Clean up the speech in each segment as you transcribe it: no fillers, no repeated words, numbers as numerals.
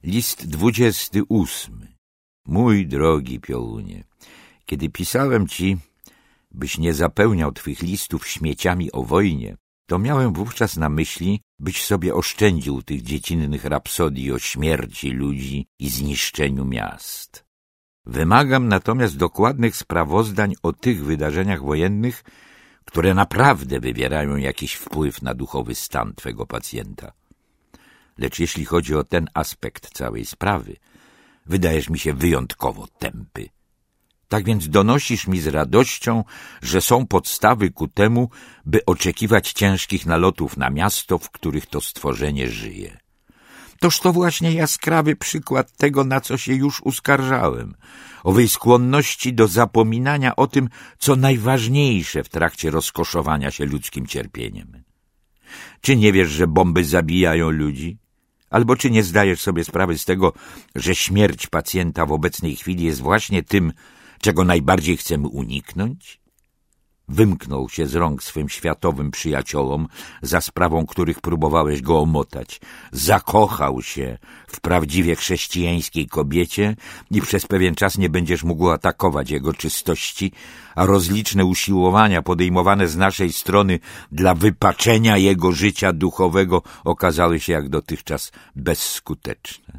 List 28. Mój drogi piołunie, kiedy pisałem ci, byś nie zapełniał twych listów śmieciami o wojnie, to miałem wówczas na myśli, byś sobie oszczędził tych dziecinnych rapsodii o śmierci ludzi i zniszczeniu miast. Wymagam natomiast dokładnych sprawozdań o tych wydarzeniach wojennych, które naprawdę wywierają jakiś wpływ na duchowy stan twego pacjenta. Lecz jeśli chodzi o ten aspekt całej sprawy, wydajesz mi się wyjątkowo tępy. Tak więc donosisz mi z radością, że są podstawy ku temu, by oczekiwać ciężkich nalotów na miasto, w których to stworzenie żyje. Toż to właśnie jaskrawy przykład tego, na co się już uskarżałem, owej skłonności do zapominania o tym, co najważniejsze w trakcie rozkoszowania się ludzkim cierpieniem. Czy nie wiesz, że bomby zabijają ludzi? Albo czy nie zdajesz sobie sprawy z tego, że śmierć pacjenta w obecnej chwili jest właśnie tym, czego najbardziej chcemy uniknąć? Wymknął się z rąk swym światowym przyjaciołom, za sprawą których próbowałeś go omotać. Zakochał się w prawdziwie chrześcijańskiej kobiecie i przez pewien czas nie będziesz mógł atakować jego czystości, a rozliczne usiłowania podejmowane z naszej strony dla wypaczenia jego życia duchowego okazały się jak dotychczas bezskuteczne.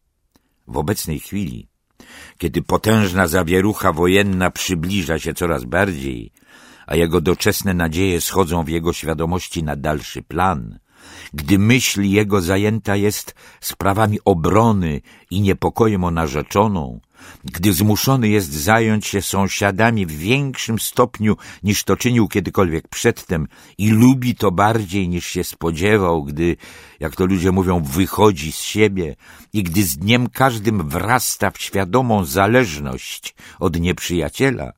W obecnej chwili, kiedy potężna zawierucha wojenna przybliża się coraz bardziej, a jego doczesne nadzieje schodzą w jego świadomości na dalszy plan, gdy myśl jego zajęta jest sprawami obrony i niepokojem o narzeczoną, gdy zmuszony jest zająć się sąsiadami w większym stopniu niż to czynił kiedykolwiek przedtem i lubi to bardziej niż się spodziewał, gdy, jak to ludzie mówią, wychodzi z siebie i gdy z dniem każdym wrasta w świadomą zależność od nieprzyjaciela,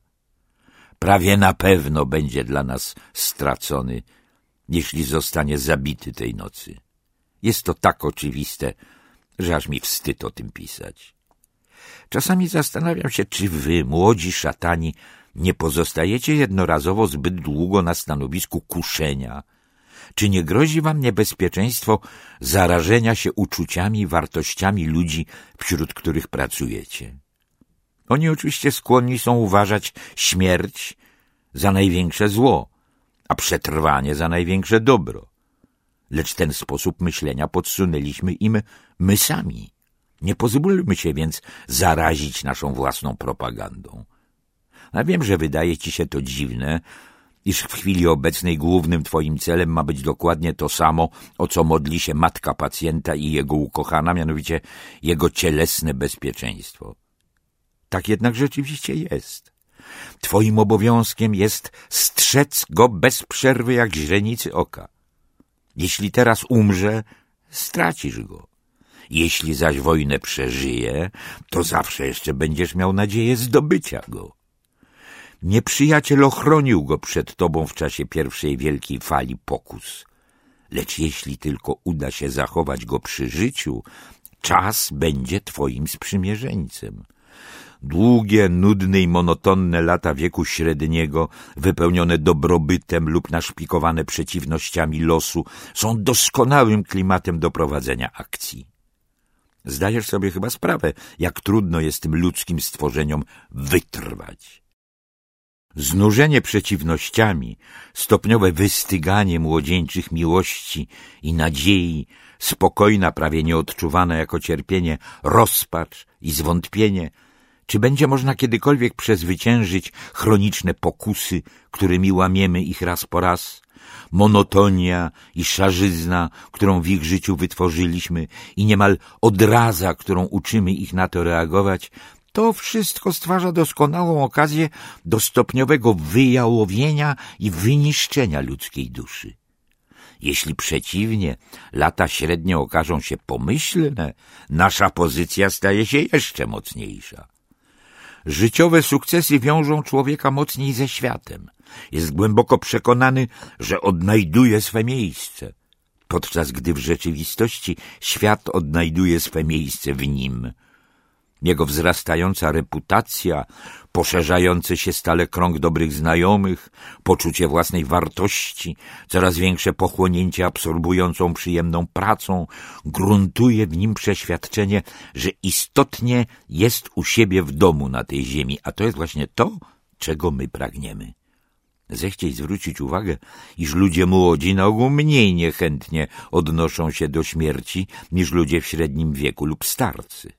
prawie na pewno będzie dla nas stracony, jeśli zostanie zabity tej nocy. Jest to tak oczywiste, że aż mi wstyd o tym pisać. Czasami zastanawiam się, czy wy, młodzi szatani, nie pozostajecie jednorazowo zbyt długo na stanowisku kuszenia? Czy nie grozi wam niebezpieczeństwo zarażenia się uczuciami i wartościami ludzi, wśród których pracujecie? Oni oczywiście skłonni są uważać śmierć za największe zło, a przetrwanie za największe dobro. Lecz ten sposób myślenia podsunęliśmy im my sami. Nie pozwólmy się więc zarazić naszą własną propagandą. A wiem, że wydaje ci się to dziwne, iż w chwili obecnej głównym twoim celem ma być dokładnie to samo, o co modli się matka pacjenta i jego ukochana, mianowicie jego cielesne bezpieczeństwo. Tak jednak rzeczywiście jest. Twoim obowiązkiem jest strzec go bez przerwy jak źrenicy oka. Jeśli teraz umrze, stracisz go. Jeśli zaś wojnę przeżyje, to zawsze jeszcze będziesz miał nadzieję zdobycia go. Nieprzyjaciel ochronił go przed tobą w czasie pierwszej wielkiej fali pokus. Lecz jeśli tylko uda się zachować go przy życiu, czas będzie twoim sprzymierzeńcem. Długie, nudne i monotonne lata wieku średniego, wypełnione dobrobytem lub naszpikowane przeciwnościami losu, są doskonałym klimatem do prowadzenia akcji. Zdajesz sobie chyba sprawę, jak trudno jest tym ludzkim stworzeniom wytrwać. Znużenie przeciwnościami, stopniowe wystyganie młodzieńczych miłości i nadziei, spokojna, prawie nieodczuwana jako cierpienie, rozpacz i zwątpienie. Czy będzie można kiedykolwiek przezwyciężyć chroniczne pokusy, którymi łamiemy ich raz po raz? Monotonia i szarzyzna, którą w ich życiu wytworzyliśmy i niemal odraza, którą uczymy ich na to reagować, to wszystko stwarza doskonałą okazję do stopniowego wyjałowienia i wyniszczenia ludzkiej duszy. Jeśli przeciwnie, lata średnie okażą się pomyślne, nasza pozycja staje się jeszcze mocniejsza. Życiowe sukcesy wiążą człowieka mocniej ze światem. Jest głęboko przekonany, że odnajduje swe miejsce, podczas gdy w rzeczywistości świat odnajduje swe miejsce w nim. Jego wzrastająca reputacja, poszerzający się stale krąg dobrych znajomych, poczucie własnej wartości, coraz większe pochłonięcie absorbującą przyjemną pracą, gruntuje w nim przeświadczenie, że istotnie jest u siebie w domu na tej ziemi, a to jest właśnie to, czego my pragniemy. Zechciej zwrócić uwagę, iż ludzie młodzi na ogół mniej niechętnie odnoszą się do śmierci niż ludzie w średnim wieku lub starcy.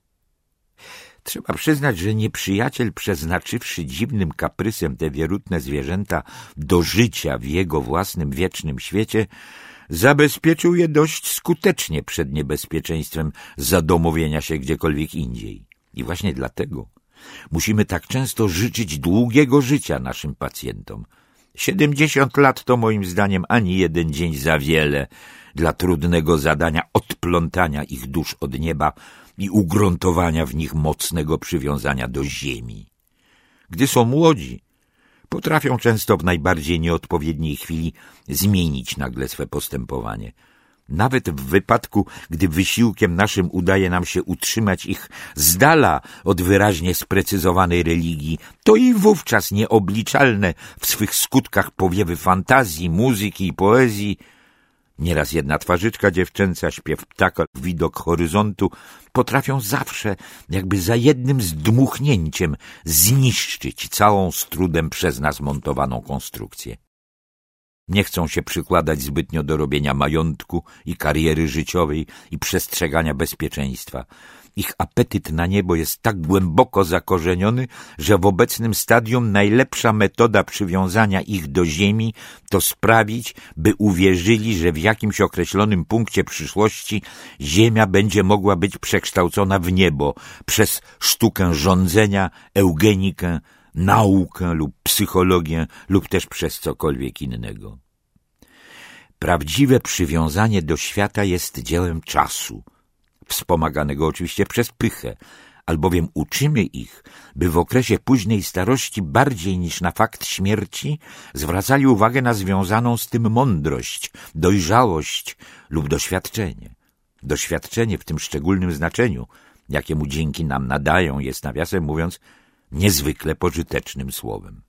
Trzeba przyznać, że nieprzyjaciel, przeznaczywszy dziwnym kaprysem te wierutne zwierzęta do życia w jego własnym wiecznym świecie, zabezpieczył je dość skutecznie przed niebezpieczeństwem zadomowienia się gdziekolwiek indziej. I właśnie dlatego musimy tak często życzyć długiego życia naszym pacjentom. 70 lat to moim zdaniem ani jeden dzień za wiele dla trudnego zadania odplątania ich dusz od nieba i ugruntowania w nich mocnego przywiązania do ziemi. Gdy są młodzi, potrafią często w najbardziej nieodpowiedniej chwili zmienić nagle swe postępowanie. Nawet w wypadku, gdy wysiłkiem naszym udaje nam się utrzymać ich z dala od wyraźnie sprecyzowanej religii, to i wówczas nieobliczalne w swych skutkach powiewy fantazji, muzyki i poezji, nieraz jedna twarzyczka dziewczęca, śpiew ptaka, widok horyzontu potrafią zawsze, jakby za jednym zdmuchnięciem, zniszczyć całą z trudem przez nas montowaną konstrukcję. Nie chcą się przykładać zbytnio do robienia majątku i kariery życiowej i przestrzegania bezpieczeństwa. Ich apetyt na niebo jest tak głęboko zakorzeniony, że w obecnym stadium najlepsza metoda przywiązania ich do ziemi to sprawić, by uwierzyli, że w jakimś określonym punkcie przyszłości ziemia będzie mogła być przekształcona w niebo przez sztukę rządzenia, eugenikę, naukę lub psychologię lub też przez cokolwiek innego. Prawdziwe przywiązanie do świata jest dziełem czasu, wspomaganego oczywiście przez pychę, albowiem uczymy ich, by w okresie późnej starości bardziej niż na fakt śmierci zwracali uwagę na związaną z tym mądrość, dojrzałość lub doświadczenie. Doświadczenie w tym szczególnym znaczeniu, jakiemu dzięki nam nadają, jest, nawiasem mówiąc, niezwykle pożytecznym słowem.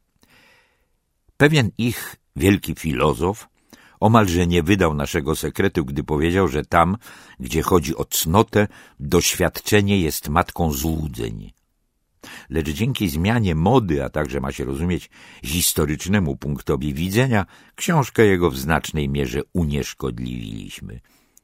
Pewien ich wielki filozof omalże nie wydał naszego sekretu, gdy powiedział, że tam, gdzie chodzi o cnotę, doświadczenie jest matką złudzeń. Lecz dzięki zmianie mody, a także ma się rozumieć historycznemu punktowi widzenia, książkę jego w znacznej mierze unieszkodliwiliśmy.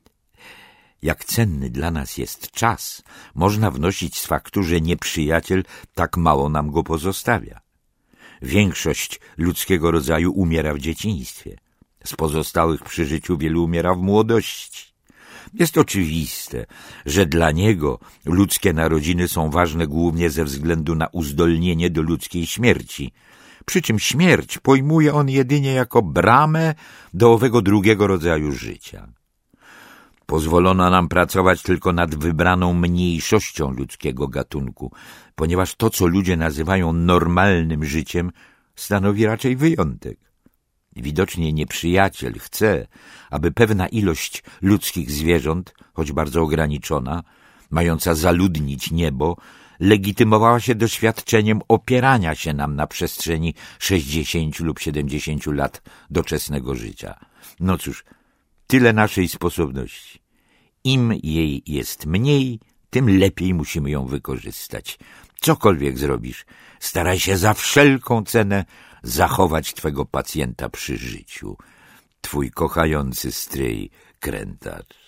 Jak cenny dla nas jest czas, można wnosić z faktu, że nieprzyjaciel tak mało nam go pozostawia. Większość ludzkiego rodzaju umiera w dzieciństwie. Z pozostałych przy życiu wielu umiera w młodości. Jest oczywiste, że dla niego ludzkie narodziny są ważne głównie ze względu na uzdolnienie do ludzkiej śmierci, przy czym śmierć pojmuje on jedynie jako bramę do owego drugiego rodzaju życia. Pozwolono nam pracować tylko nad wybraną mniejszością ludzkiego gatunku, ponieważ to, co ludzie nazywają normalnym życiem, stanowi raczej wyjątek. Widocznie nieprzyjaciel chce, aby pewna ilość ludzkich zwierząt, choć bardzo ograniczona, mająca zaludnić niebo, legitymowała się doświadczeniem opierania się nam na przestrzeni 60 lub 70 lat doczesnego życia. No cóż, tyle naszej sposobności. Im jej jest mniej, tym lepiej musimy ją wykorzystać. Cokolwiek zrobisz, staraj się za wszelką cenę zachować twego pacjenta przy życiu. Twój kochający stryj Krętacz.